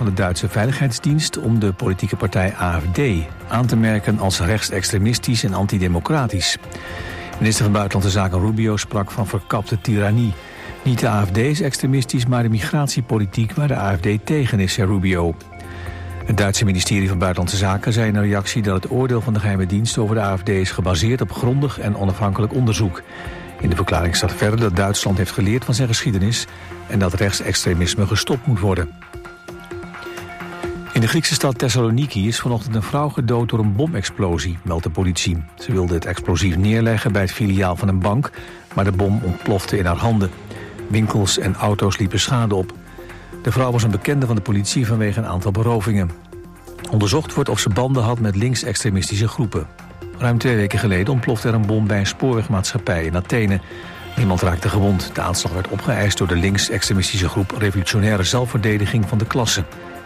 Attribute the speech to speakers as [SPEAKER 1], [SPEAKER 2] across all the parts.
[SPEAKER 1] van de Duitse Veiligheidsdienst om de politieke partij AfD aan te merken als rechtsextremistisch en antidemocratisch. Minister van Buitenlandse Zaken Rubio sprak van verkapte tirannie. Niet de AfD is extremistisch, maar de migratiepolitiek waar de AfD tegen is, zei Rubio. Het Duitse ministerie van Buitenlandse Zaken zei in een reactie dat het oordeel van de geheime dienst over de AfD is gebaseerd op grondig en onafhankelijk onderzoek. In de verklaring staat verder dat Duitsland heeft geleerd van zijn geschiedenis en dat rechtsextremisme gestopt moet worden. In de Griekse stad Thessaloniki is vanochtend een vrouw gedood door een bomexplosie, meldt de politie. Ze wilde het explosief neerleggen bij het filiaal van een bank, maar de bom ontplofte in haar handen. Winkels en auto's liepen schade op. De vrouw was een bekende van de politie vanwege een aantal berovingen. Onderzocht wordt of ze banden had met linksextremistische groepen. Ruim 2 weken geleden ontplofte er een bom bij een spoorwegmaatschappij in Athene. Niemand raakte gewond. De aanslag werd opgeëist door de linksextremistische groep Revolutionaire Zelfverdediging van de Klasse.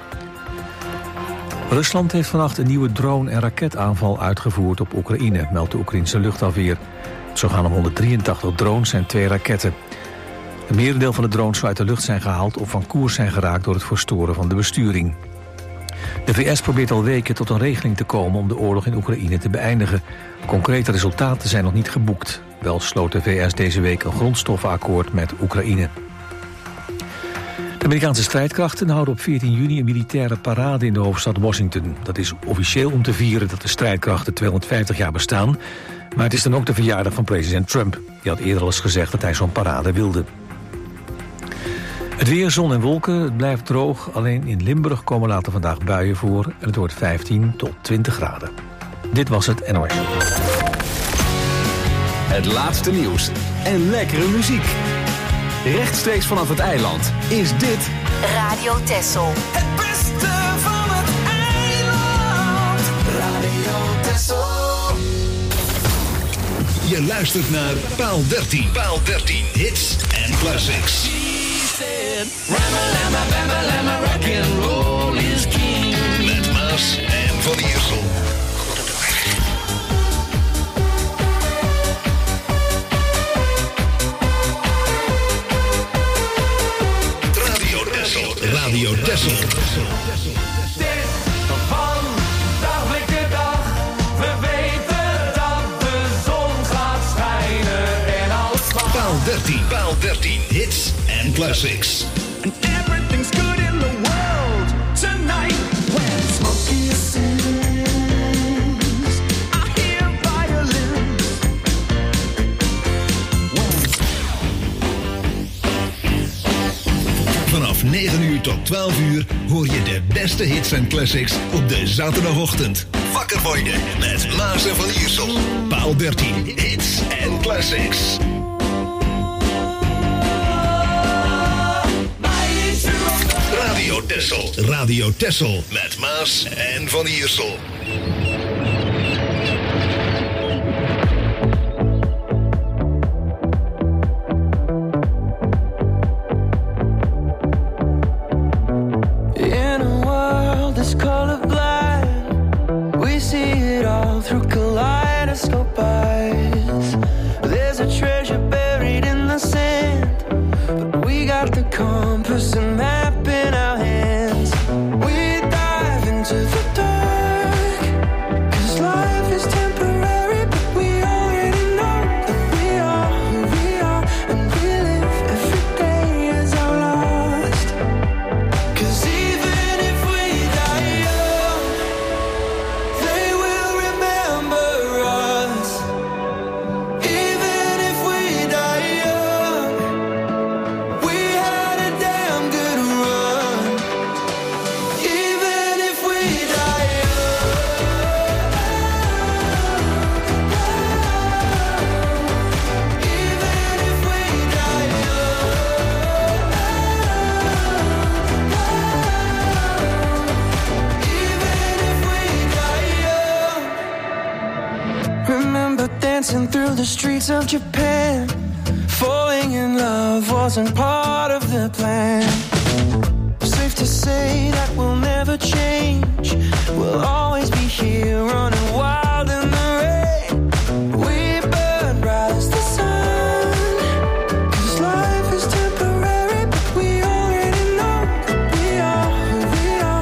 [SPEAKER 1] Rusland heeft vannacht een nieuwe drone- en raketaanval uitgevoerd op Oekraïne, meldt de Oekraïnse luchtafweer. Zo gaan om 183 drones en 2 raketten. Het merendeel van de drones zou uit de lucht zijn gehaald of van koers zijn geraakt door het verstoren van de besturing. De VS probeert al weken tot een regeling te komen om de oorlog in Oekraïne te beëindigen. Concrete resultaten zijn nog niet geboekt. Wel sloot de VS deze week een grondstoffenakkoord met Oekraïne. De Amerikaanse strijdkrachten houden op 14 juni een militaire parade in de hoofdstad Washington. Dat is officieel om te vieren dat de strijdkrachten 250 jaar bestaan. Maar het is dan ook de verjaardag van president Trump. Die had eerder al eens gezegd dat hij zo'n parade wilde. Het weer, zon en wolken, het blijft droog. Alleen in Limburg komen later vandaag buien voor. En het wordt 15 tot 20 graden. Dit was het NOS.
[SPEAKER 2] Het laatste nieuws en lekkere muziek. Rechtstreeks vanaf het eiland is dit
[SPEAKER 3] Radio Texel.
[SPEAKER 4] Het beste van het eiland. Radio Texel.
[SPEAKER 5] Je luistert naar Paal 13. Paal 13. Hits en classics.
[SPEAKER 4] Ramma, bamma, lamma, rock'n'roll is king.
[SPEAKER 5] Met Maas en Van Iersel. Radio Texel. Radio Texel.
[SPEAKER 4] Van dagelijke dag, we weten dat de zon gaat schijnen en alles mag.
[SPEAKER 5] Paal 13. Paal 13. Hits en classics.
[SPEAKER 4] And everything's good in the world tonight. When Smokey sings, I hear violins.
[SPEAKER 5] Vanaf 9 uur tot 12 uur hoor je de beste hits en classics op de zaterdagochtend. Wakker worden met Maas en Van Iersel. Paal 13. Hits en classics. Radio Texel. Radio Texel met Maas en Van Iersel.
[SPEAKER 6] In a world that's colorblind, we see it all through kaleidoscope eyes. There's a treasure buried in the sand, but we got the compass and map in our hands. We dive into the dark, 'cause life is temporary, but we already know that we are who we are, and we live every day as our last. 'Cause even if we die young, they will remember us. Even if we die young, we had a damn good run. Even if we die young, even if we die young. Remember dancing through the streets of Japan. Falling in love wasn't part of the plan. Safe to say that we'll never change. We'll always be here running wild in the rain. We burn bright as the sun, 'cause life is temporary, but we already know that we are who we are.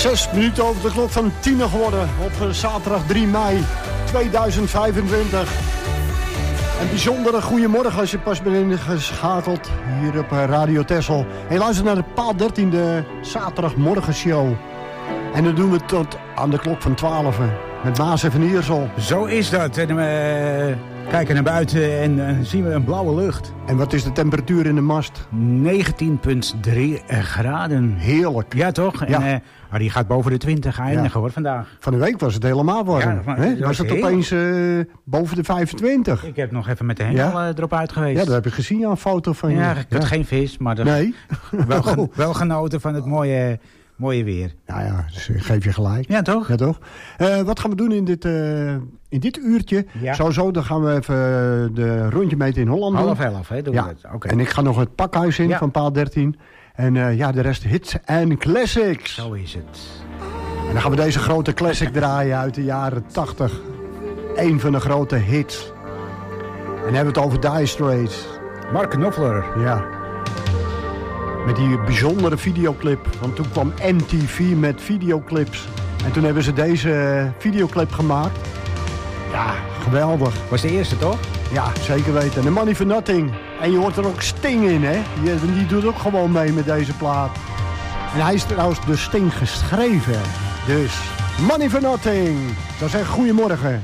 [SPEAKER 3] 6 minuten over de klok van 10 geworden op zaterdag 3 mei 2025. Een bijzondere goeiemorgen als je pas bent ingeschakeld hier op Radio Texel. En luister naar de Paal 13, de zaterdagmorgenshow. En dan doen we het tot aan de klok van 12 met Maas en Van Iersel.
[SPEAKER 7] Zo is dat. En we kijken naar buiten en zien we een blauwe lucht.
[SPEAKER 3] En wat is de temperatuur in de mast?
[SPEAKER 7] 19,3 graden.
[SPEAKER 3] Heerlijk.
[SPEAKER 7] Ja, toch?
[SPEAKER 3] Ja.
[SPEAKER 7] En die gaat boven de 20 eindigen hoor, vandaag.
[SPEAKER 3] Van de week was het helemaal warm.
[SPEAKER 7] Ja, maar
[SPEAKER 3] was het opeens boven de 25.
[SPEAKER 7] Ik heb nog even met de hengel erop uit geweest.
[SPEAKER 3] Ja, dat heb ik gezien aan een foto van je.
[SPEAKER 7] Ja, ik had geen vis, maar
[SPEAKER 3] nee.
[SPEAKER 7] wel genoten van het mooie weer.
[SPEAKER 3] Nou ja, dus geef je gelijk.
[SPEAKER 7] Ja, toch?
[SPEAKER 3] Ja, toch? Wat gaan we doen in dit uurtje?
[SPEAKER 7] Ja.
[SPEAKER 3] Sowieso, dan gaan we even de rondje meten in Holland doen.
[SPEAKER 7] 10:30, hè? Doen we dat. Okay.
[SPEAKER 3] En ik ga nog het pakhuis in van Paal 13. En de rest hits en classics.
[SPEAKER 7] Zo is het.
[SPEAKER 3] En dan gaan we deze grote classic draaien uit de jaren 80. Eén van de grote hits. En dan hebben we het over Dire Straits.
[SPEAKER 7] Mark Knopfler.
[SPEAKER 3] Ja. Met die bijzondere videoclip. Want toen kwam MTV met videoclips. En toen hebben ze deze videoclip gemaakt. Ja, geweldig.
[SPEAKER 7] Was de eerste, toch?
[SPEAKER 3] Ja, zeker weten. En Money for Nothing. En je hoort er ook Sting in, hè. Die doet ook gewoon mee met deze plaat. En hij is trouwens de Sting geschreven. Dus, Money for Nothing. Ik zou zeggen, goedemorgen.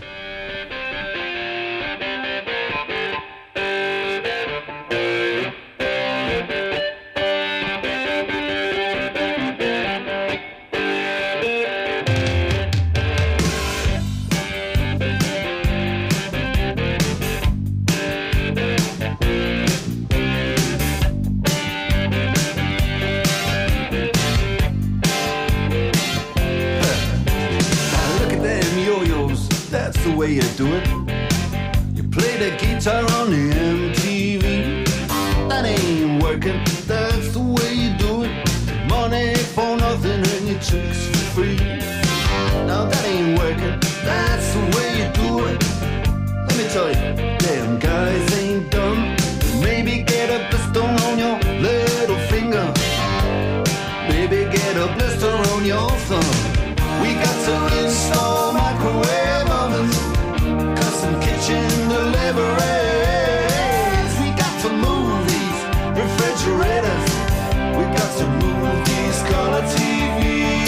[SPEAKER 8] Way you do it. You play the guitar on the MTV. That ain't working. That's the way you do it. Money for nothing and your chicks for free. Now that ain't working. That's the way you do it. Let me tell you, damn guys ain't dumb. Maybe get a blister on your little finger. Maybe get a blister on your thumb. We got to install microwave ovens, custom kitchen deliveries. We got to move these refrigerators. We got to move these color TVs.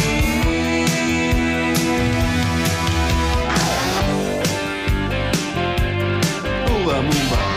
[SPEAKER 8] Move on, move on.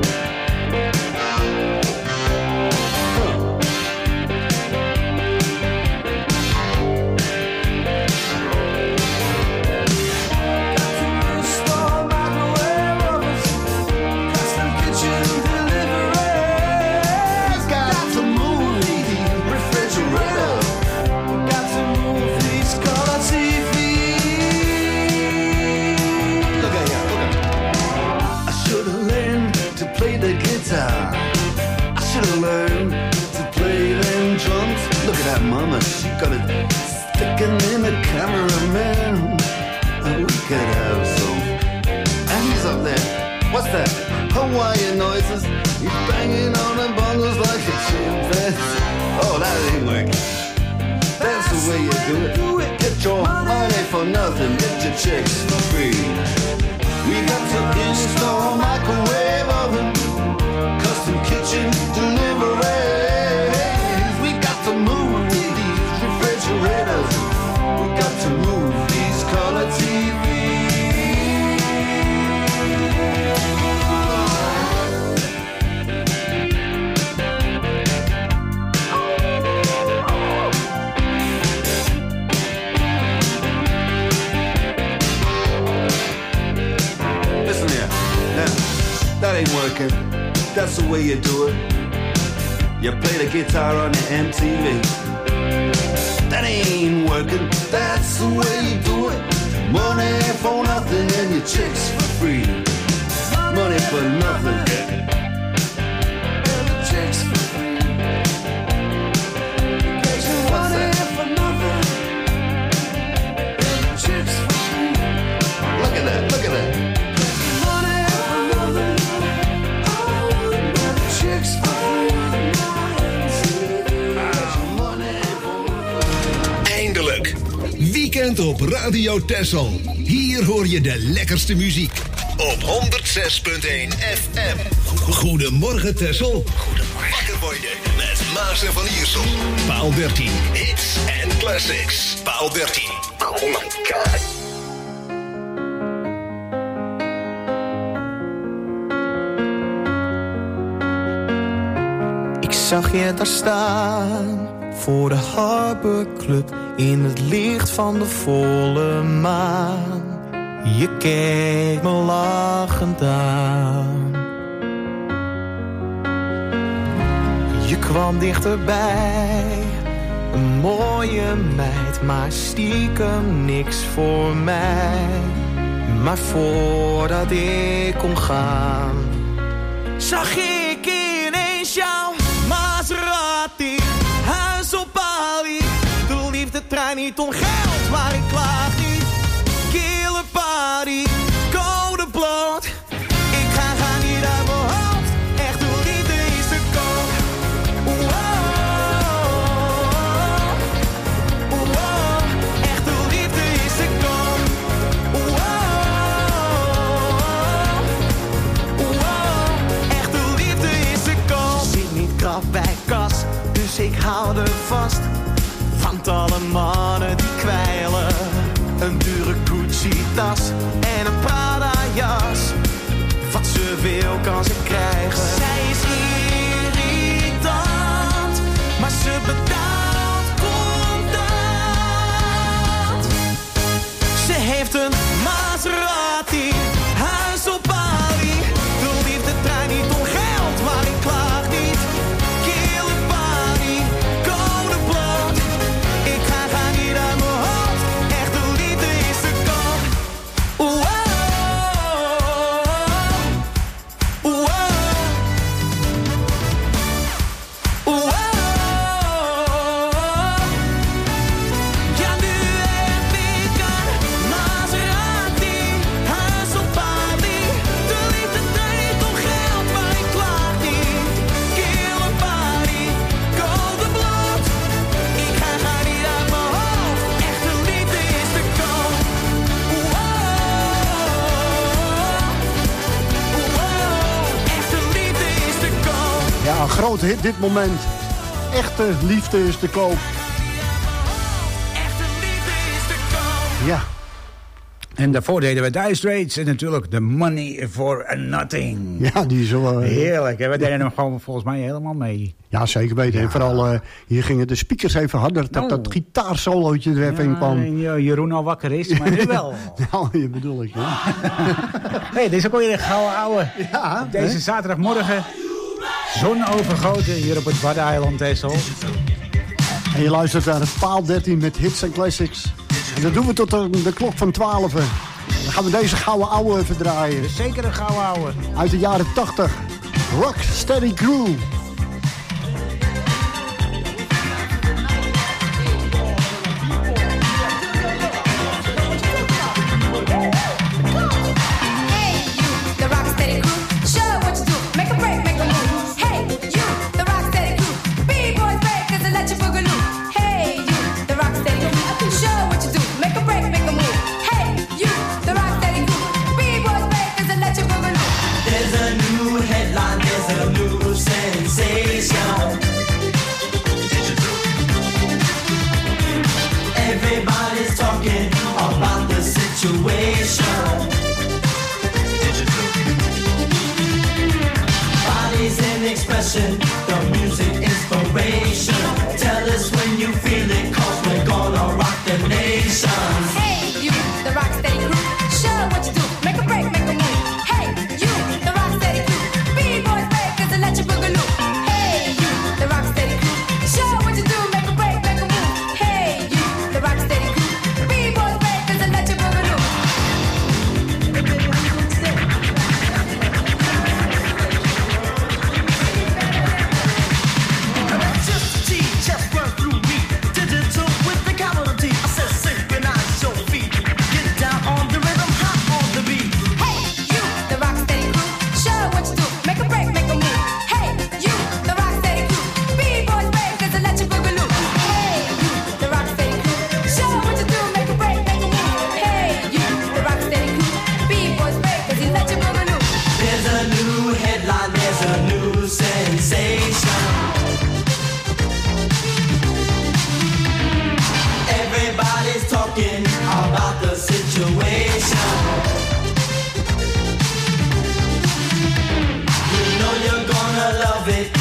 [SPEAKER 8] I should've learned to play them drums. Look at that mama, she got it sticking in the cameraman. We could have some. And he's up there. What's that? Hawaiian noises. He's banging on the bongos like a chimpanzee. Oh, that ain't working. That's the way you do it. Get your money for nothing. Get your chicks for free. We got to install microwave oven, custom kitchen deliveries. We got to move these refrigerators. We got to move these color TVs. Listen here, now, that ain't working. That's the way you do it. You play the guitar on the MTV. That ain't working. That's the way you do it. Money for nothing and your chicks for free. Money for nothing. And the chicks for free. Get your money for nothing. And the chicks for free. Look at that, look at that.
[SPEAKER 5] Eindelijk bent op Radio Texel. Hier hoor je de lekkerste muziek. Op 106.1 FM. Goedemorgen Texel. Goedemorgen. Wakker worden met Maas en Van Iersel. Paal 13. Hits and classics. Paal 13. Oh my god.
[SPEAKER 6] Ik zag je daar staan voor de Harbor Club in het licht van de volle maan. Je keek me lachend aan. Je kwam dichterbij, een mooie meid, maar stiekem niks voor mij. Maar voordat ik kon gaan, zag ik ineens jouw Maserati, huis op Bali. De liefdetrein niet om geld, maar ik klaag niet. Killer party, code bloot. Ik ga niet uit mijn hoofd, echt de liefde is te koop. Echt de liefde is te koop. Echt de liefde is te koop. Zit niet krap bij kas, dus ik hou er vast. Want alle mannen die kwijlen, een dure Gucci-tas en een Prada-jas. Wat ze wil kan ze krijgen. Zij is irritant, maar ze betaalt contant. Ze heeft een Maserati, huis op Bali. De liefdetrein niet om geld, maar ik klaag niet. Killer party, code bloot. Ik ga niet uit mijn hoofd, echt de liefde is te koop. Ja, nu heb ik een Maserati, huis op Bali. De liefde draait om geld, maar ik klaag niet. Killer party, code bloot. Ik ga niet uit mijn hoofd, echt de liefde is te koop. Echt de liefde is te koop.
[SPEAKER 3] Ja, een grote hit dit moment. Echte liefde is te koop.
[SPEAKER 6] Echt de liefde is te koop.
[SPEAKER 3] Ja,
[SPEAKER 7] En daarvoor deden we Dire Straits en natuurlijk The Money for Nothing.
[SPEAKER 3] ja, die is wel...
[SPEAKER 7] Heerlijk, hè? We deden hem gewoon volgens mij helemaal mee.
[SPEAKER 3] Ja, zeker weten. En vooral, hier gingen de speakers even harder. Dat gitaarsolootje er even in kwam.
[SPEAKER 7] En Jeroen al wakker is, maar nu wel.
[SPEAKER 3] Nou, je bedoel ik, hè?
[SPEAKER 7] Hey, dit is ook weer een gouden ouwe.
[SPEAKER 3] Ja,
[SPEAKER 7] Deze zaterdagmorgen, zon overgoten hier op het Waddeneiland Texel.
[SPEAKER 3] En je luistert naar het Paal 13 met hits en classics. En dat doen we tot de klok van 12. Dan gaan we deze gouden ouwe even draaien.
[SPEAKER 7] Dus zeker een gouden ouwe.
[SPEAKER 3] Uit de jaren 80. Rock Steady Crew.
[SPEAKER 9] Hey, you, the Rocksteady crew, show what you do. Make a break, make a move. Hey, you, the Rocksteady crew, B-boys breakers and let you boogaloo. Hey, you, the Rocksteady crew, show what you do. Make a break, make a move. Hey, you, the Rocksteady crew, B-boys breakers and let you boogaloo.
[SPEAKER 6] There's a new headline, there's a new sensation. Everybody's talking about the situation. Bodies in expression, the music inspiration. Tell us when you feel it, 'cause we're gonna rock the nation.
[SPEAKER 9] Hey, you, the Rocksteady crew, show what you do. Make a break, make a move. Hey, you, the Rocksteady crew, B-boys breakers and let you boogaloo. Hey, you, the Rocksteady crew, show what you do. Make a break, make a move. Hey, you, the Rocksteady crew, B-boys breakers and let you boogaloo.
[SPEAKER 6] Just G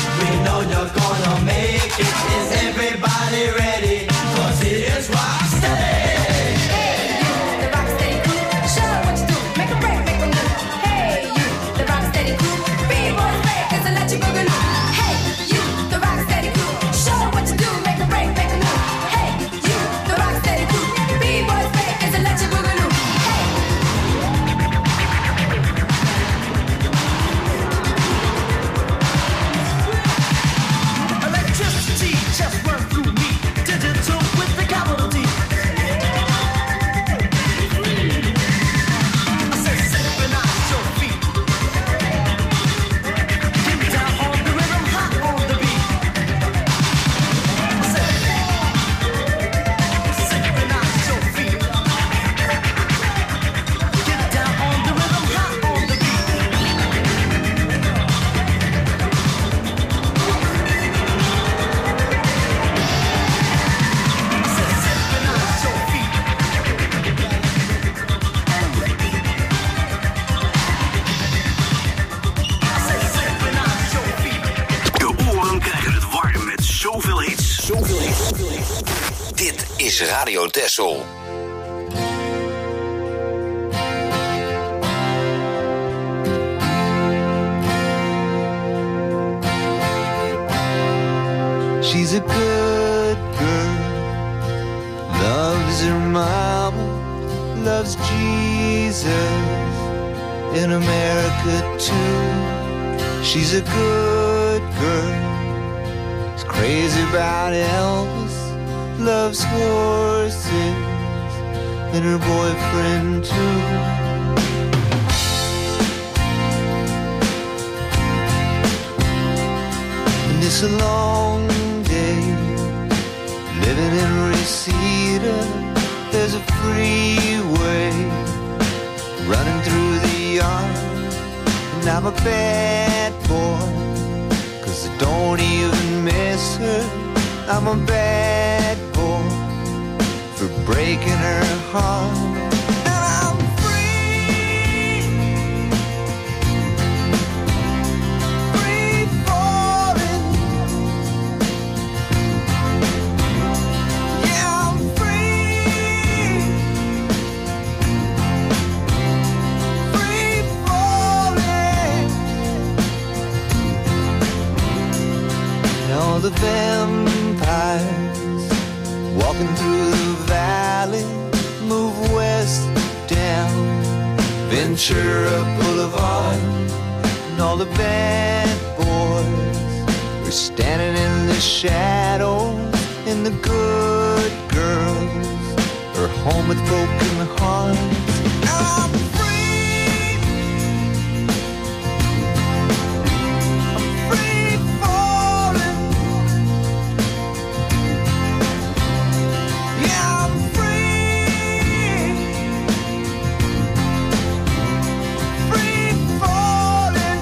[SPEAKER 6] We know you're gonna make it. Is everybody ready? 'Cause here's Rocksteady.
[SPEAKER 9] Hey, you, the Rocksteady crew. Show what you do. Make a break, make a move. Hey, you, the Rocksteady crew. B-boys break, 'cause I let you boogaloo. Hey, you, the Rocksteady crew. Show what you do. Make a break, make a move. Hey, you, the Rocksteady crew. B-boys break, 'cause I let you boogaloo. Hey.
[SPEAKER 6] Electricity just run through me. Digital with the capital D. I said synchronize your feet. Get down on the rhythm, hot on the beat. I said synchronize your feet. Get down on the rhythm, hot on the beat.
[SPEAKER 5] De oren krijgen het warm met zoveel hits. Dit is Radio Texel.
[SPEAKER 8] She's a good girl, loves her mama, loves Jesus in America too. She's a good girl, is crazy about Elvis, loves horses and her boyfriend too. And it's a long day living in Reseda. There's a freeway running through the yard, and I'm a bad boy, 'cause I don't even miss her. I'm a bad boy for breaking her heart. And I'm free, free falling. Yeah, I'm free, free falling. And all the vampires walking through the valley move west down Ventura Boulevard, and all the bad boys are standing in the shadows, and the good girls are home with broken hearts. I'm free, I'm free falling. Yeah, I'm free, free falling.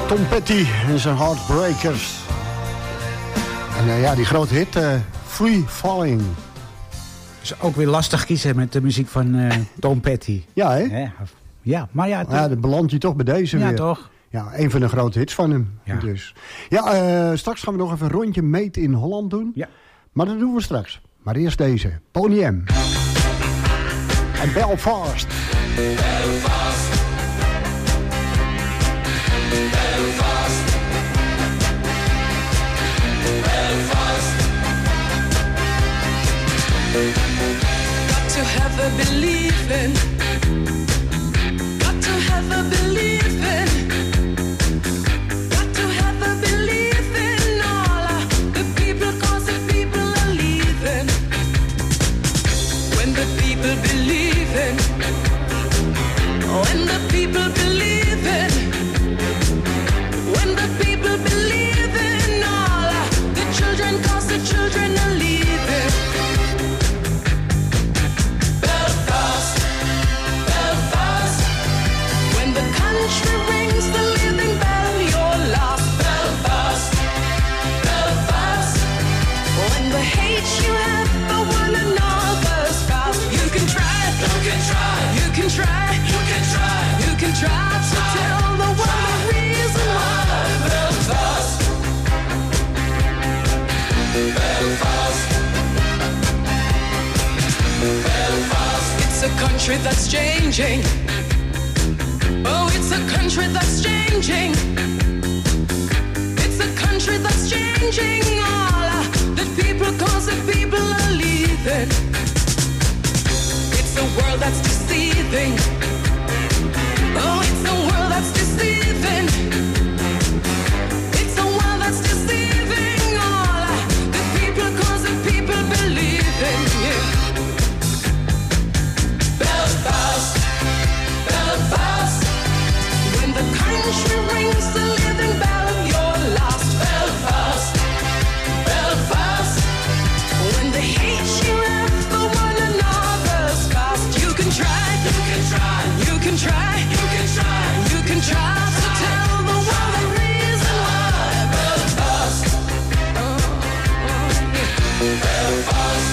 [SPEAKER 3] Tom Petty en zijn Heartbreakers. En ja, die grote hit, Free Falling.
[SPEAKER 7] Is ook weer lastig kiezen met de muziek van Tom Petty.
[SPEAKER 3] Ja, hè?
[SPEAKER 7] Ja, maar ja...
[SPEAKER 3] Ja, dan belandt hij toch bij deze weer.
[SPEAKER 7] Ja, toch?
[SPEAKER 3] Ja, een van de grote hits van hem.
[SPEAKER 7] Ja.
[SPEAKER 3] Dus. Ja, straks gaan we nog even een rondje Made in Holland doen.
[SPEAKER 7] Ja.
[SPEAKER 3] Maar dat doen we straks. Maar eerst deze, Boney M. En Belfast.
[SPEAKER 4] Belfast. Belfast. Belfast. Got to have a believing. Got to have a believing. Got to have a believing. All the people, 'cause the people are leaving. When the people believe in. When the people believe in. When the people believe in all the children, 'cause the children are leaving. Belfast, Belfast. When the country rings the living bell, you're lost. Belfast, Belfast. When the hate you have for one another's past, you can try, you can try, you can try, you can try, you can try to tell the world the reason why. Belfast, Belfast, Belfast. It's a country that's changing. Oh, it's a country that's changing. It's a country that's changing. All the people, 'cause the people are leaving. It's a world that's deceiving. Oh, it's a world that's deceiving. It's a world that's deceiving. All the people, 'cause the people believe in you. Belfast, Belfast. When the country rings the living bell, you're lost. Belfast, Belfast. When the hate you have for one another's past, you can try, you can try, you can try, you can try, you can try to tell the world the reason why. Belfast, Belfast,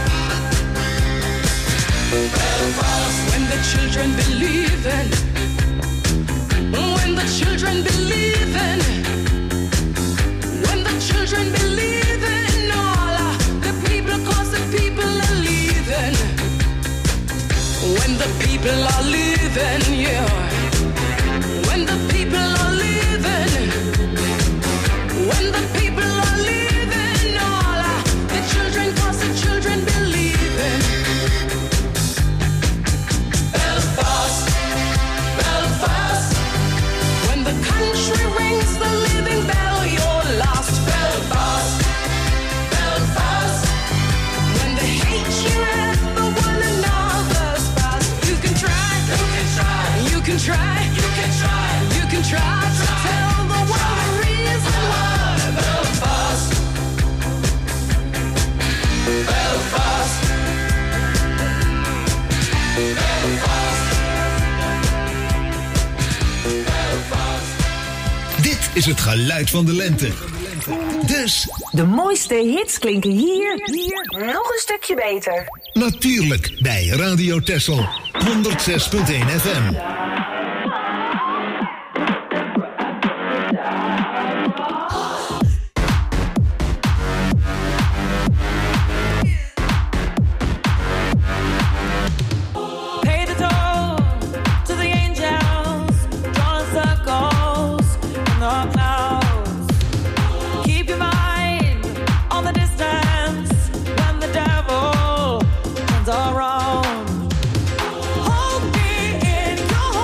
[SPEAKER 4] Belfast. When the children believe in. When the children believe in. When the children believe in all the people, 'cause the people are leaving. When the people are leaving, yeah. When the people are leaving. When the people are leaving, all the children, 'cause the children believe in. Belfast, Belfast. When the country rings the living bell, you're lost. Belfast, Belfast. When the hate you have for one another's past, you can try, you can try, you can try, you can try, you can try to tell the world the reason why. Belfast, Belfast, Belfast, Belfast.
[SPEAKER 5] Dit is het geluid van de lente. Dus
[SPEAKER 10] De mooiste hits klinken hier nog een stukje beter.
[SPEAKER 5] natuurlijk bij Radio Texel 106.1 FM.
[SPEAKER 6] Pay the toll to the angels, drawing circles in the clouds. Keep your mind on the distance when the devil turns around. Hold me in your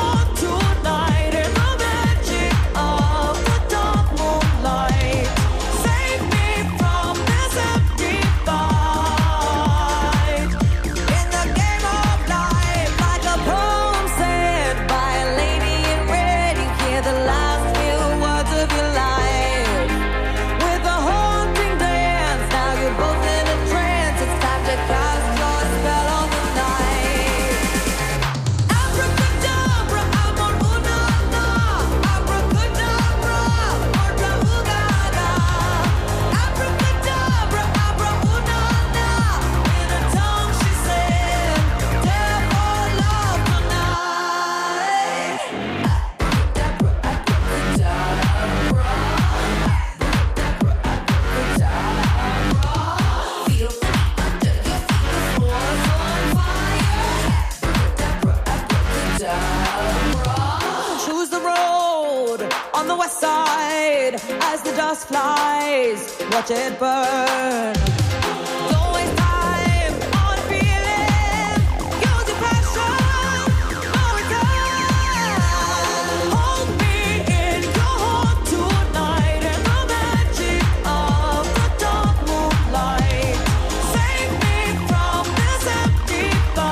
[SPEAKER 11] west side as the dust flies. Watch it burn. Don't waste time on feeling. Use your passion. No return. Hold me in your heart tonight in the magic of the dark moonlight. Save me from this empty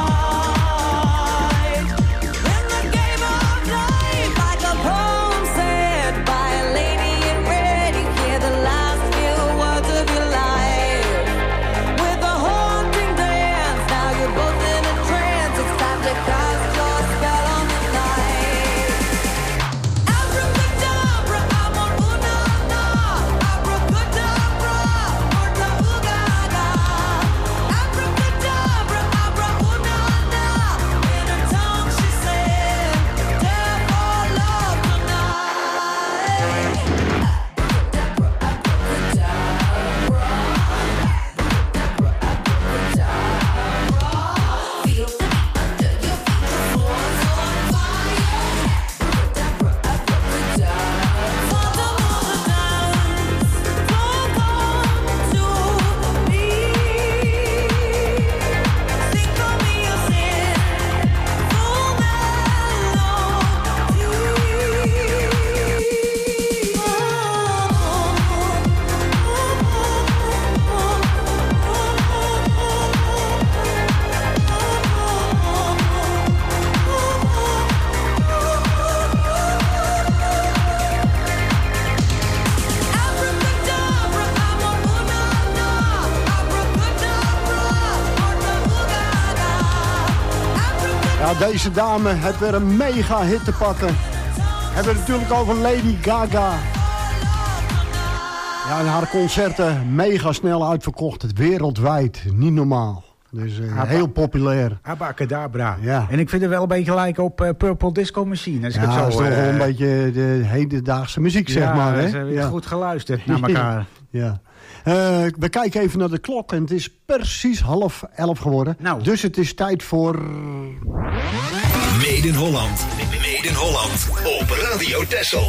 [SPEAKER 11] fight. In the game of life, like a poem said by a lady in red, you hear the last few words of your life. With a haunting dance, now you're both in a trance. It's time to cast your spell on the night. Abracadabra, I'm on una-na. Abracadabra, orta ooga-ga. Abracadabra, abra-una-na. In her tongue she said, "Death or love tonight." Feel the beat under your feet, the floor's on fire. For the water dance, don't come to me. Sing for me your sin, full Abracadabra, I'm on una-na. Abracadabra, orta ooga-ga.
[SPEAKER 3] Ja, deze dame heeft weer een mega hit te pakken. Hebben we het natuurlijk over Lady Gaga. Ja, en haar concerten mega snel uitverkocht. Wereldwijd, niet normaal. Dus heel populair.
[SPEAKER 7] Abacadabra.
[SPEAKER 3] Ja.
[SPEAKER 7] En ik vind het wel een beetje lijken op Purple Disco Machine. Als ik
[SPEAKER 3] Ja,
[SPEAKER 7] het zo,
[SPEAKER 3] dat is toch wel een beetje de hedendaagse muziek, zeg maar. Hè?
[SPEAKER 7] Ze hebben goed geluisterd naar elkaar.
[SPEAKER 3] Ja. We kijken even naar de klok en het is precies 10:30 geworden.
[SPEAKER 7] Nou.
[SPEAKER 3] Dus het is tijd voor...
[SPEAKER 5] Made in Holland. Made in Holland. Op Radio Texel.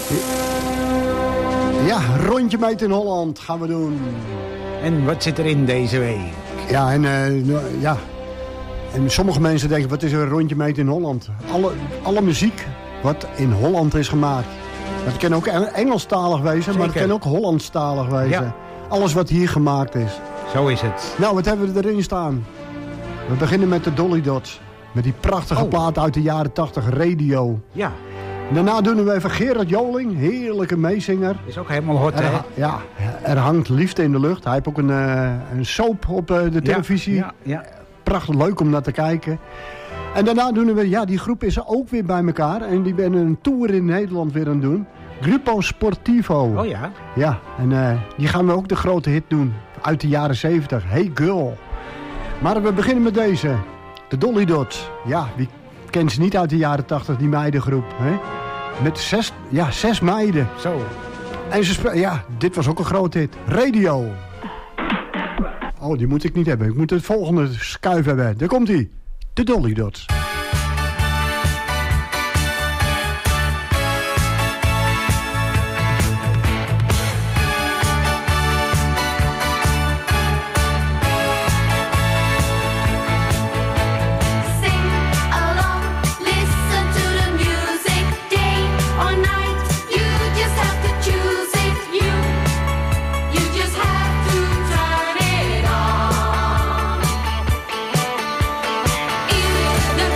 [SPEAKER 3] Ja, rondje meet in Holland gaan we doen.
[SPEAKER 7] En wat zit erin deze week?
[SPEAKER 3] Ja, en ja. En sommige mensen denken, wat is er een rondje meet in Holland? Alle muziek wat in Holland is gemaakt. Het kan ook Engelstalig wezen, maar het kan ook Hollandstalig wezen.
[SPEAKER 7] Ja.
[SPEAKER 3] Alles wat hier gemaakt is.
[SPEAKER 7] Zo is het.
[SPEAKER 3] Nou, wat hebben we erin staan? We beginnen met de Dolly Dots. Met die prachtige plaat uit de jaren 80, Radio.
[SPEAKER 7] Ja.
[SPEAKER 3] Daarna doen we even Gerard Joling, heerlijke meezinger.
[SPEAKER 7] Is ook helemaal hot, hè?
[SPEAKER 3] Ja, er hangt liefde in de lucht. Hij heeft ook een soap op de televisie.
[SPEAKER 7] Ja.
[SPEAKER 3] Prachtig leuk om naar te kijken. En daarna doen we, ja, die groep is ook weer bij elkaar. En die ben een tour in Nederland weer aan het doen. Grupo Sportivo.
[SPEAKER 7] Oh ja?
[SPEAKER 3] Ja, en die gaan we ook de grote hit doen. Uit de jaren 70. Hey Girl. Maar we beginnen met deze. De Dolly Dots. Ja, wie kent ze niet uit de jaren 80, die meidengroep. Hè? Met 6 meiden.
[SPEAKER 7] Zo.
[SPEAKER 3] En ja, dit was ook een grote hit. Radio. Oh, die moet ik niet hebben. Ik moet het volgende skuif hebben. Daar komt hij. De Dolly Dots.
[SPEAKER 4] The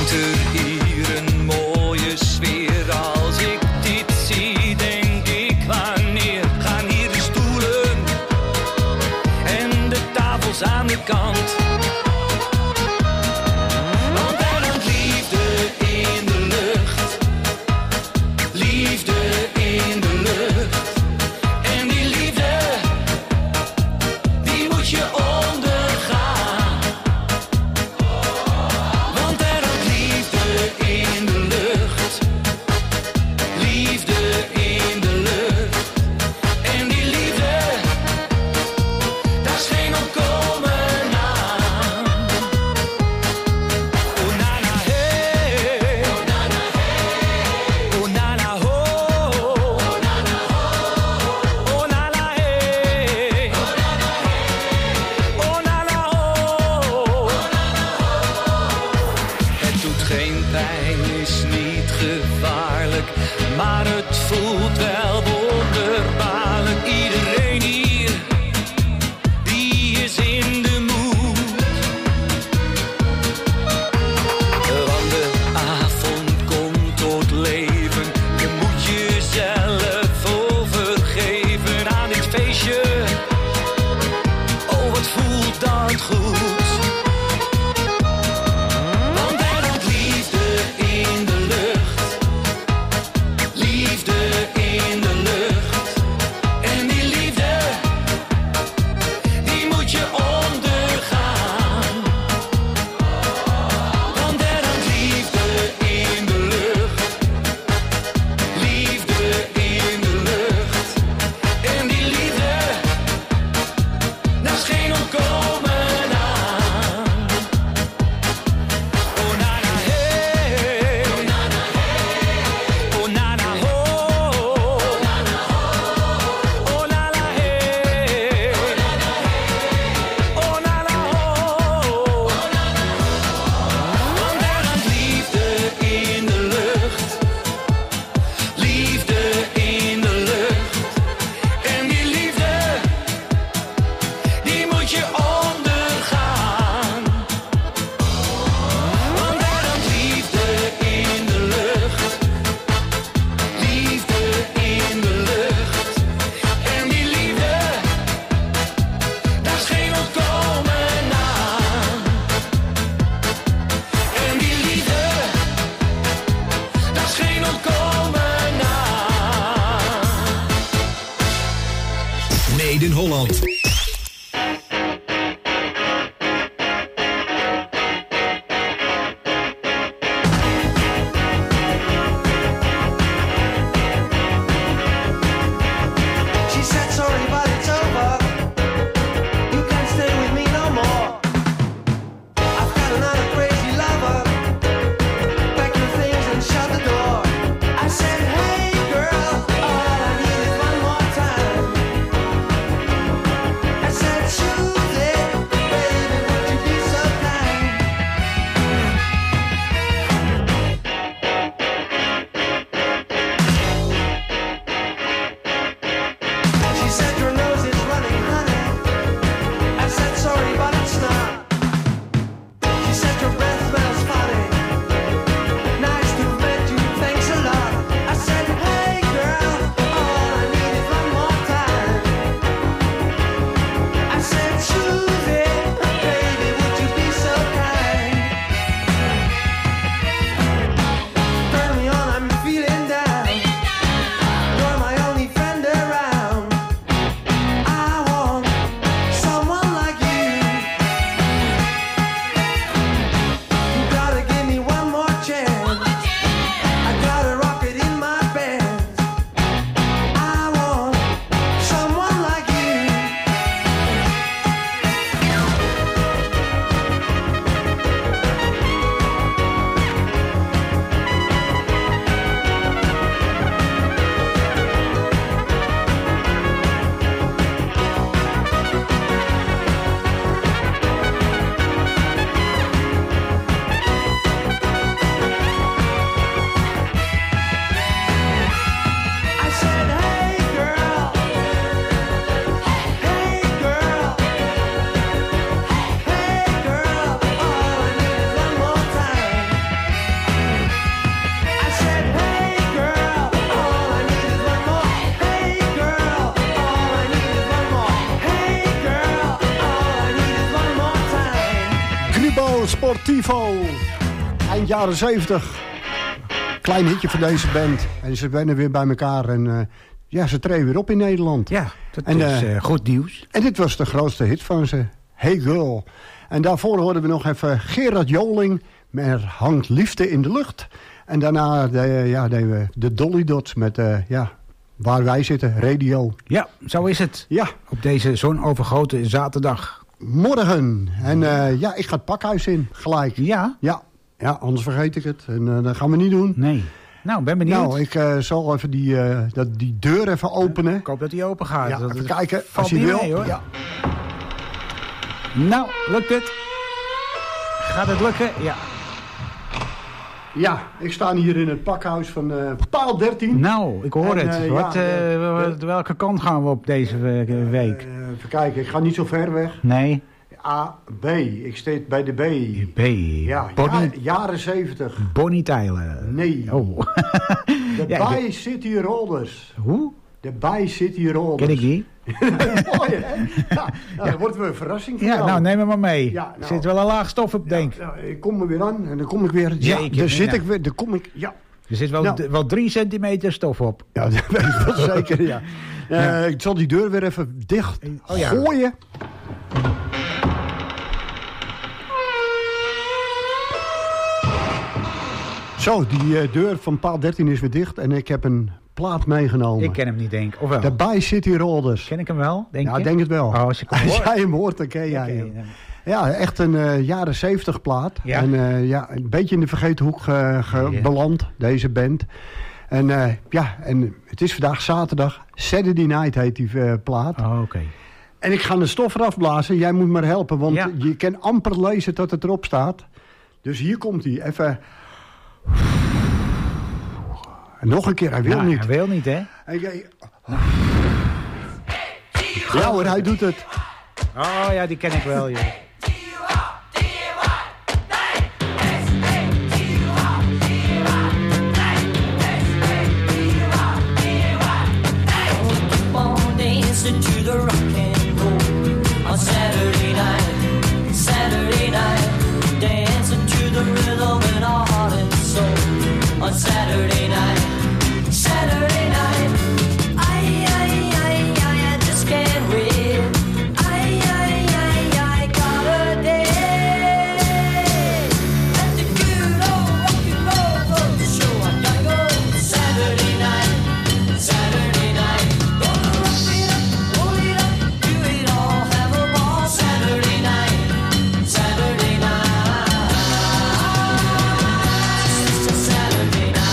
[SPEAKER 12] er hier een mooie sfeer. Als ik dit zie, denk ik wanneer gaan hier de stoelen en de tafels aan de kant. Want er hangt liefde in de lucht, liefde in de lucht. En die liefde, die moet je ondergaan. Want er hangt liefde in de lucht, liefde in de lucht. En die liefde, daar is geen ontkomen aan. Oh na na hey, oh na na hey, oh na na ho, oh na na ho, oh na na hey, oh na na hey, oh na na ho, oh na na ho. Het doet geen pijn, is niet gevaarlijk, maar het voelt wel wonderbaarlijk. Iedereen hier, die is in de moed. Want de avond komt tot leven. Je moet jezelf overgeven aan dit feestje. Oh, wat voelt dat goed. Want er hangt liefde in de
[SPEAKER 3] Clubo Sportivo. Eind jaren 70. Klein hitje van deze band. En ze wennen weer bij elkaar. En ja, ze treden weer op in Nederland.
[SPEAKER 7] Ja, dat is goed nieuws.
[SPEAKER 3] En dit was de grootste hit van ze. Hey Girl. En daarvoor hoorden we nog even Gerard Joling. Met Er hangt liefde in de lucht. En daarna deden we de Dolly Dots met waar wij zitten, radio.
[SPEAKER 7] Ja, zo is het.
[SPEAKER 3] Ja.
[SPEAKER 7] Op deze zonovergoten zaterdag.
[SPEAKER 3] Morgen. En ik ga het pakhuis in, gelijk.
[SPEAKER 7] Ja?
[SPEAKER 3] Ja, anders vergeet ik het. En dat gaan we niet doen.
[SPEAKER 7] Nee. Nou, ben benieuwd.
[SPEAKER 3] Nou, ik zal even die deur even openen.
[SPEAKER 7] Ik hoop dat die open gaat.
[SPEAKER 3] Ja,
[SPEAKER 7] dat
[SPEAKER 3] even kijken,
[SPEAKER 7] valt
[SPEAKER 3] als je
[SPEAKER 7] niet
[SPEAKER 3] wil.
[SPEAKER 7] mee, hoor.
[SPEAKER 3] Ja.
[SPEAKER 7] Nou, lukt het? Gaat het lukken? Ja.
[SPEAKER 3] Ja, ik sta hier in het pakhuis van paal 13.
[SPEAKER 7] Nou, ik hoor het. Welke kant gaan we op deze week?
[SPEAKER 3] Even kijken, ik ga niet zo ver weg.
[SPEAKER 7] Nee.
[SPEAKER 3] A, B. Ik sta bij de B.
[SPEAKER 7] B.
[SPEAKER 3] Ja, jaren 70.
[SPEAKER 7] Bonnie Tyler.
[SPEAKER 3] Nee.
[SPEAKER 7] Oh.
[SPEAKER 3] De Bay City Rollers.
[SPEAKER 7] Hoe?
[SPEAKER 3] De Bay City Rollers.
[SPEAKER 7] Ken ik die?
[SPEAKER 3] Mooi, hè? Ja, dat wordt weer een verrassing voor jou.
[SPEAKER 7] Nou, neem me maar mee.
[SPEAKER 3] Ja, nou,
[SPEAKER 7] er zit wel een laag stof op, denk ik.
[SPEAKER 3] Ik kom er weer aan en dan kom ik weer. Ja, daar zit ik weer. Dan kom ik. Ja.
[SPEAKER 7] Er zit wel 3 centimeter stof op.
[SPEAKER 3] Ja, dat weet ik wel zeker, ja. Ik zal die deur weer even dicht gooien. Zo, die deur van paal 13 is weer dicht en ik heb een plaat meegenomen.
[SPEAKER 7] Ik ken hem niet, denk ik. Of wel?
[SPEAKER 3] De Bay City Rollers.
[SPEAKER 7] Ken ik hem wel, denk je?
[SPEAKER 3] Ja, denk het wel.
[SPEAKER 7] Oh, als
[SPEAKER 3] jij hem hoort, dan ken jij hem. Ja, echt een jaren 70 plaat.
[SPEAKER 7] Ja.
[SPEAKER 3] En een beetje in de vergeten hoek beland, deze band. En en het is vandaag zaterdag. Saturday Night heet die plaat.
[SPEAKER 7] Oh, oké.
[SPEAKER 3] En ik ga de stof eraf blazen. Jij moet maar helpen, want je kan amper lezen tot het erop staat. Dus hier komt hij. Even... Nog een keer, hij wil niet.
[SPEAKER 7] Hij wil niet, hè?
[SPEAKER 3] Ja hoor, hij doet het.
[SPEAKER 7] Oh ja, die ken ik wel, joh.
[SPEAKER 13] To the rock and roll on Saturday night, dancing to the rhythm in our heart and soul on Saturday night, I just can't wait. I got a day at the good old rock and roll show. I gotta go Saturday night. Gonna rock it up, roll it up, do it all, have a ball Saturday night. Just a Saturday night.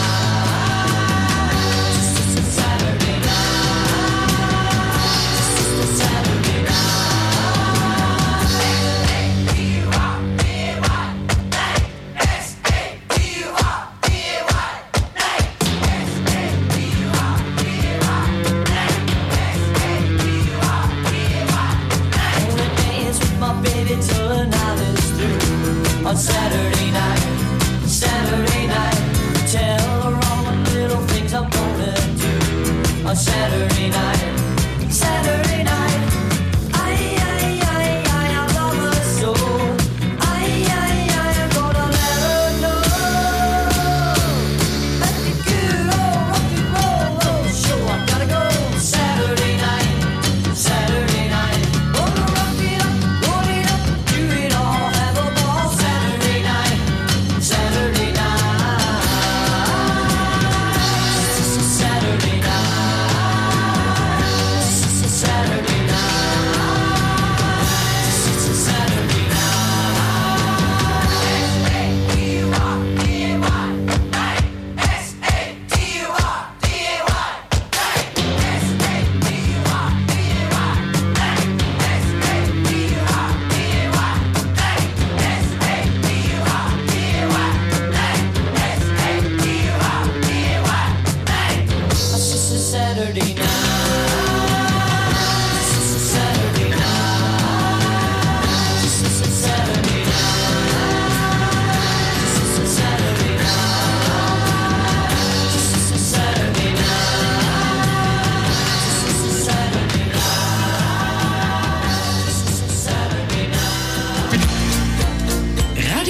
[SPEAKER 13] On Saturday night, tell her all the little things I'm gonna do. On Saturday night, I love her so. I'm gonna let her know. At the good old rock and roll show, I gotta go Saturday night. Gonna rock it up, roll it up, do it all, have a ball Saturday night. Saturday night. Just a Saturday night.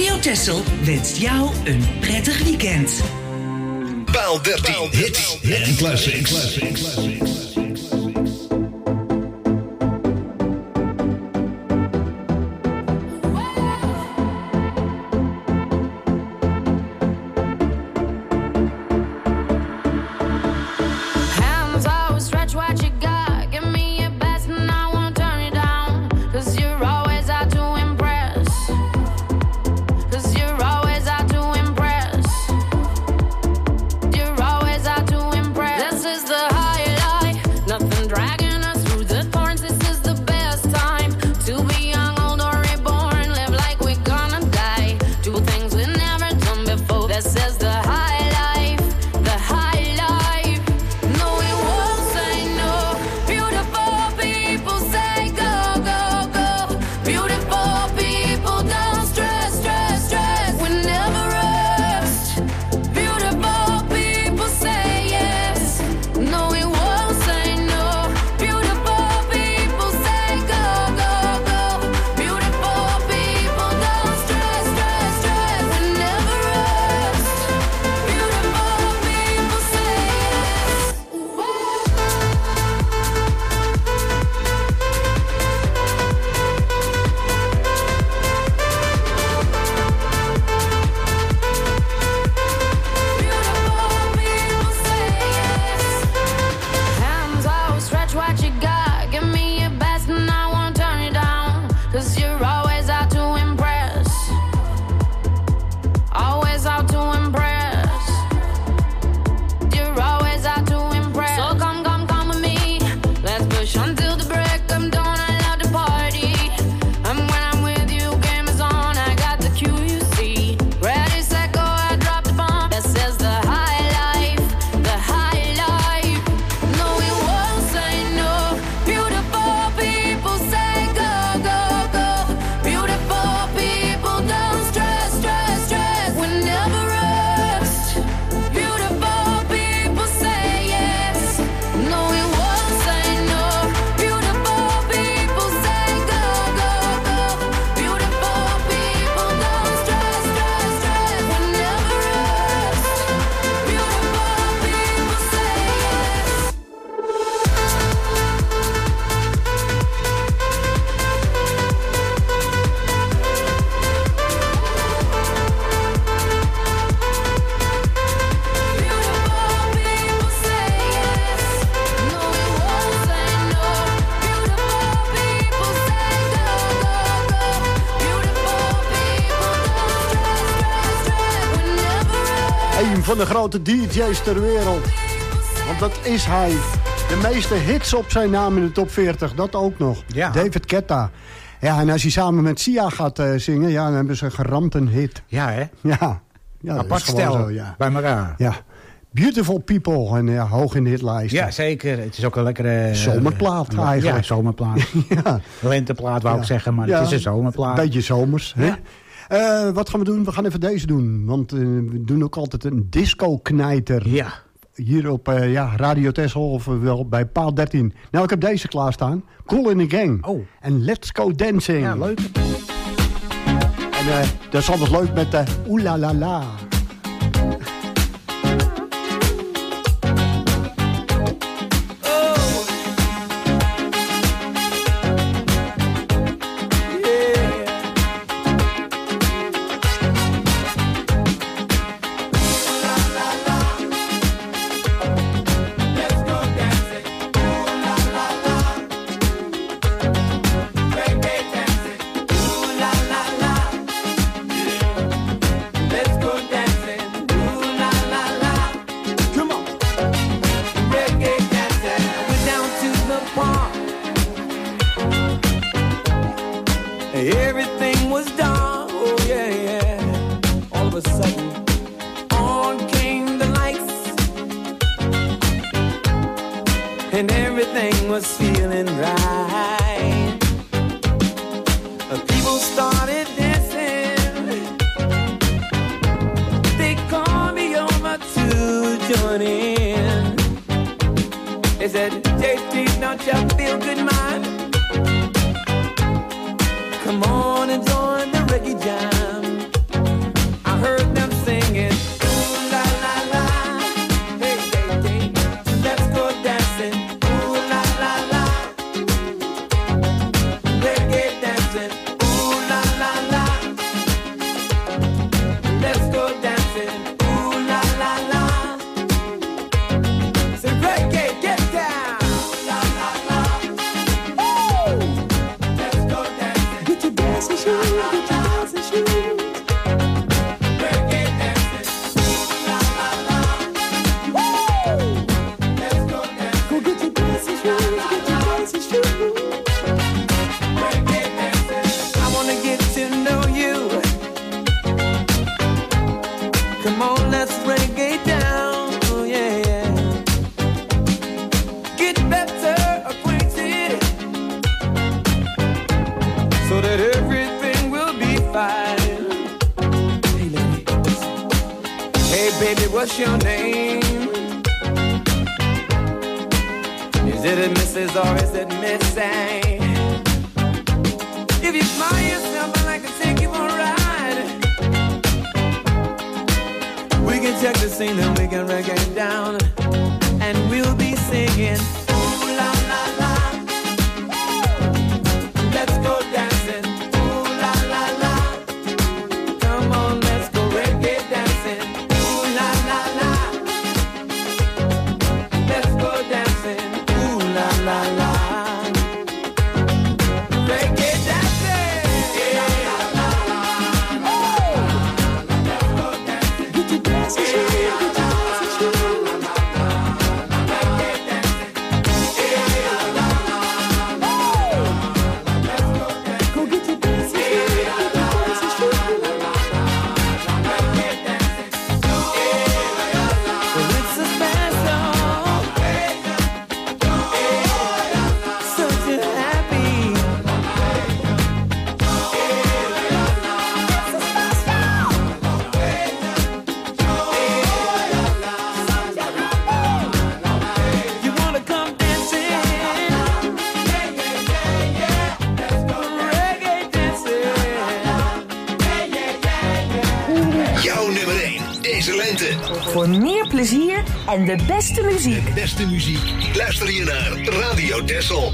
[SPEAKER 14] Radio Texel wenst jou een prettig weekend.
[SPEAKER 5] Paal 13 hits en classics.
[SPEAKER 9] Hands out, stretch what you got. Give me your best and I won't turn it down. 'Cause you're always out to impress. 'Cause you're always out to impress. You're always out to impress. This is the highlight. Nothing dragging us through the thorns. This is the best time to be young, old or reborn. Live like we're gonna die. Do things we've never done before. This is the high life. The high life. No, we won't say no. Beautiful people say go, go, go. Beautiful people don't stress, stress, stress. We never rest. Beautiful people say yes. No, we won't say no. Beautiful people say go, go, go. Beautiful people don't stress, stress, stress. We never rest. Beautiful people say yes. Hands out, stretch what you got. Give me your best and I won't turn it down. 'Cause you're always out to impress. Always out to impress. You're always out to impress. So come, come, come with me. Let's push until the break of dawn. I love the party. And when I'm with you, game is on. I got the cue, you see. Ready, set, go, I drop the bomb. This is the high life. The high life. No, we won't say no. Beautiful people say go, go, go. Beautiful people don't stress, stress, stress. We never rest. Beautiful people say yes. No, we won't say no. Beautiful people say go, go, go. Beautiful people don't stress, stress, stress. We never rest. Beautiful people say yes.
[SPEAKER 3] Een van de grote DJ's ter wereld. Want dat is hij. De meeste hits op zijn naam in de top 40. Dat ook nog.
[SPEAKER 7] Ja.
[SPEAKER 3] David Guetta. Ja, en als hij samen met Sia gaat zingen... ja, dan hebben ze geramd een hit.
[SPEAKER 7] Ja, hè?
[SPEAKER 3] Ja. Ja, dat
[SPEAKER 7] Apart
[SPEAKER 3] is gewoon
[SPEAKER 7] stel,
[SPEAKER 3] zo, ja.
[SPEAKER 7] bij elkaar.
[SPEAKER 3] Ja. Beautiful People. En ja, hoog in de hitlijst.
[SPEAKER 7] Ja, zeker. Het is ook een lekkere...
[SPEAKER 3] Zomerplaat eigenlijk.
[SPEAKER 7] Ja, zomerplaat.
[SPEAKER 3] Ja.
[SPEAKER 7] Lenteplaat wou ik zeggen, maar
[SPEAKER 3] Ja.
[SPEAKER 7] het is een zomerplaat.
[SPEAKER 3] Beetje zomers.
[SPEAKER 7] Ja.
[SPEAKER 3] Hè? Wat gaan we doen? We gaan even deze doen. Want we doen ook altijd een disco-knijter.
[SPEAKER 7] Ja.
[SPEAKER 3] Hier op Radio Texel of wel bij Paal 13. Nou, ik heb deze klaarstaan. Cool in the Gang.
[SPEAKER 7] Oh.
[SPEAKER 3] En Let's Go Dancing.
[SPEAKER 7] Ja, leuk.
[SPEAKER 3] En dat is altijd leuk met de Oeh la la la.
[SPEAKER 12] Everything was done, oh yeah, yeah. All of a sudden, on came the lights, and everything was feeling right. People started dancing, they called me over to join in. They said, JT, don't you feel good, man? Come on and join the reggae jam.
[SPEAKER 15] Baby, what's your name? Is it a Mrs. or is it Missy? If you smile yourself, I'd like to take you for a ride. We can check the scene and we can reggae down, and we'll be singing ooh la la la. Let's go dancing ooh la la la. Come on, let's go reggae dancing ooh la la la. Let's go dancing ooh la la la. Reggae dancing yeah la la la. Let's go dancing. Get your glasses on.
[SPEAKER 10] Voor meer plezier en de beste muziek.
[SPEAKER 5] De beste muziek. Luister je naar Radio Texel.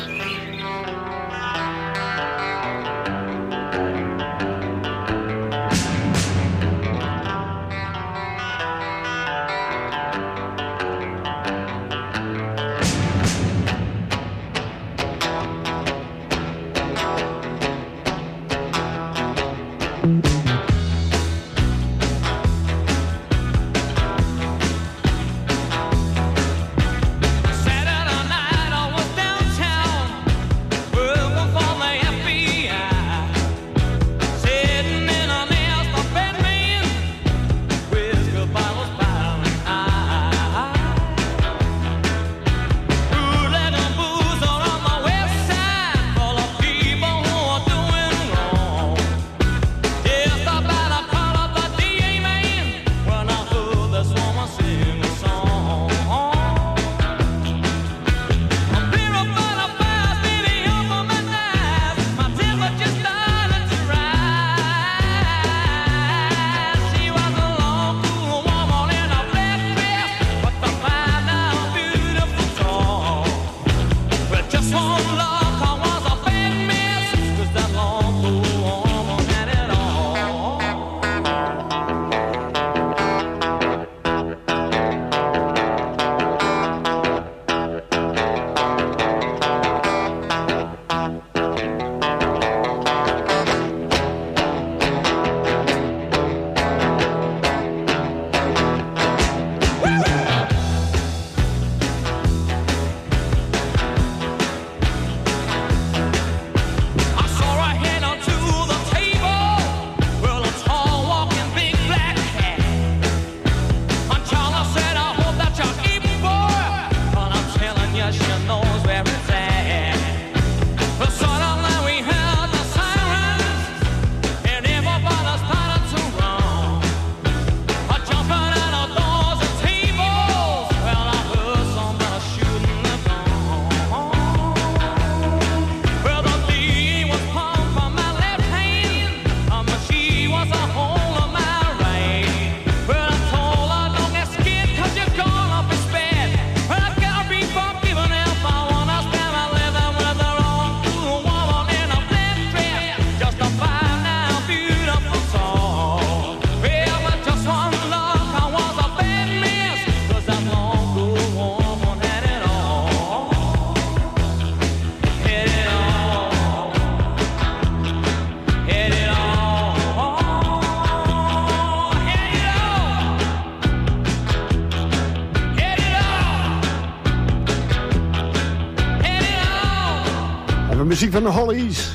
[SPEAKER 3] Muziek van de Hollies.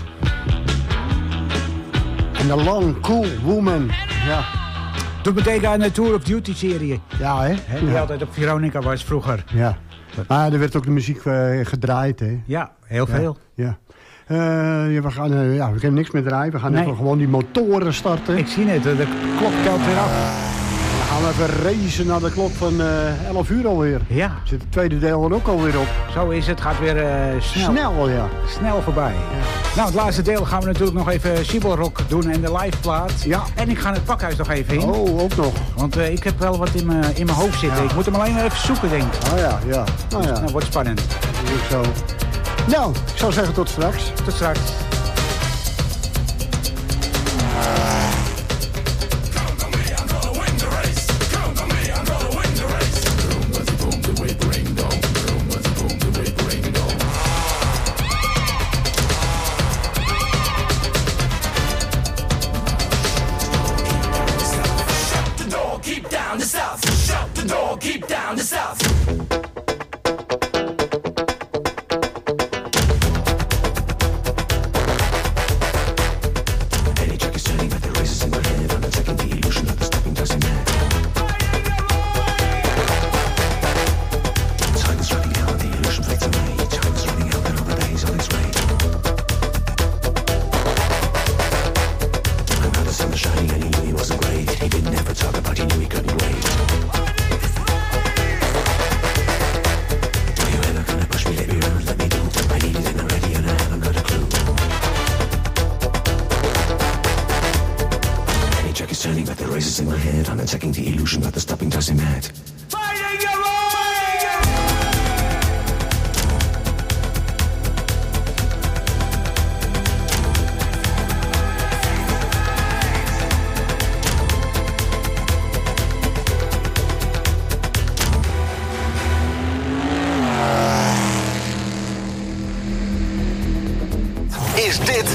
[SPEAKER 3] En de Long Cool Woman. Ja.
[SPEAKER 7] Doet me denken aan de Tour of Duty serie.
[SPEAKER 3] Ja, hè?
[SPEAKER 7] Die
[SPEAKER 3] Ja.
[SPEAKER 7] altijd op Veronica was vroeger.
[SPEAKER 3] Ja. Maar er werd ook de muziek gedraaid, hè?
[SPEAKER 7] Ja, heel veel.
[SPEAKER 3] Ja. We gaan niks meer draaien. We gaan even gewoon die motoren starten.
[SPEAKER 7] Ik zie het, de klok telt weer af.
[SPEAKER 3] Dan Gaan we even racen naar de klok van 11 uur alweer.
[SPEAKER 7] Ja.
[SPEAKER 3] Zit het tweede deel er ook alweer op.
[SPEAKER 7] Zo is het. Gaat weer snel.
[SPEAKER 3] Snel, ja.
[SPEAKER 7] Snel voorbij. Ja. Nou, het laatste deel gaan we natuurlijk nog even Sibelrock doen en de liveplaat.
[SPEAKER 3] Ja.
[SPEAKER 7] En ik ga het pakhuis nog even in.
[SPEAKER 3] Oh, ook nog.
[SPEAKER 7] Want ik heb wel wat in mijn hoofd zitten.
[SPEAKER 3] Ja.
[SPEAKER 7] Ik moet hem alleen even zoeken, denk ik.
[SPEAKER 3] Oh ja, ja. Nou ja.
[SPEAKER 7] Nou, wordt spannend.
[SPEAKER 3] Dat is ook zo. Nou, ik zou zeggen tot straks.
[SPEAKER 7] Tot straks.
[SPEAKER 12] Keep down the south. Shut the door, keep down the south. Any check is turning, but the race is in my head. I'm attacking the illusion of the stopping doesn't matter. Time is running out, the illusion fades away. Time is running out, and all the days on its way. Another sun was shining, and he knew he wasn't great. He didn't ever talk about, he knew he couldn't wait. Turning, but the race is in my head. I'm attacking the illusion, but the stopping doesn't matter.
[SPEAKER 2] Is dit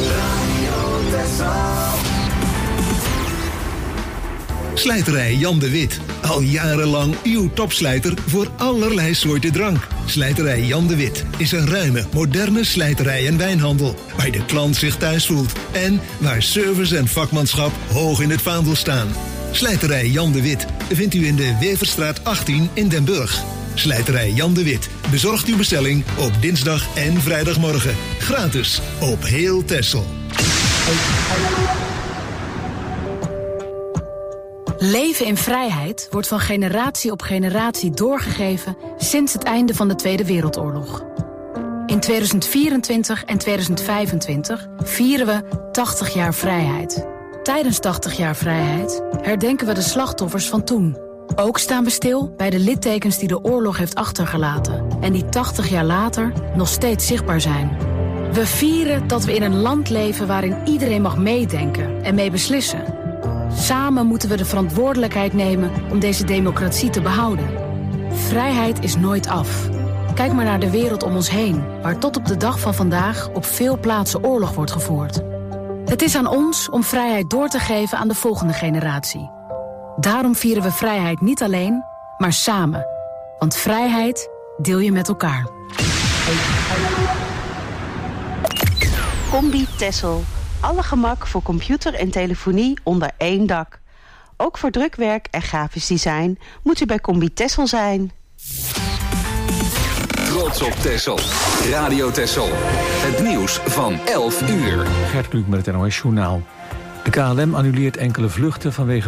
[SPEAKER 5] Slijterij Jan de Wit. Al jarenlang uw topslijter voor allerlei soorten drank. Slijterij Jan de Wit is een ruime, moderne slijterij en wijnhandel. Waar de klant zich thuis voelt. En waar service en vakmanschap hoog in het vaandel staan. Slijterij Jan de Wit vindt u in de Weverstraat 18 in Den Burg. Slijterij Jan de Wit bezorgt uw bestelling op dinsdag en vrijdagmorgen. Gratis op heel Texel.
[SPEAKER 16] Leven in vrijheid wordt van generatie op generatie doorgegeven sinds het einde van de Tweede Wereldoorlog. In 2024 en 2025 vieren we 80 jaar vrijheid. Tijdens 80 jaar vrijheid herdenken we de slachtoffers van toen. Ook staan we stil bij de littekens die de oorlog heeft achtergelaten en die 80 jaar later nog steeds zichtbaar zijn. We vieren dat we in een land leven waarin iedereen mag meedenken en mee beslissen. Samen moeten we de verantwoordelijkheid nemen om deze democratie te behouden. Vrijheid is nooit af. Kijk maar naar de wereld om ons heen, waar tot op de dag van vandaag op veel plaatsen oorlog wordt gevoerd. Het is aan ons om vrijheid door te geven aan de volgende generatie. Daarom vieren we vrijheid niet alleen, maar samen. Want vrijheid deel je met elkaar.
[SPEAKER 17] Combi Texel. Alle gemak voor computer en telefonie onder één dak. Ook voor drukwerk en grafisch design moet u bij Combi Texel zijn.
[SPEAKER 2] Trots op Texel. Radio Texel. Het nieuws van 11 uur.
[SPEAKER 1] Gert Kluk met het NOS Journaal. De KLM annuleert enkele vluchten vanwege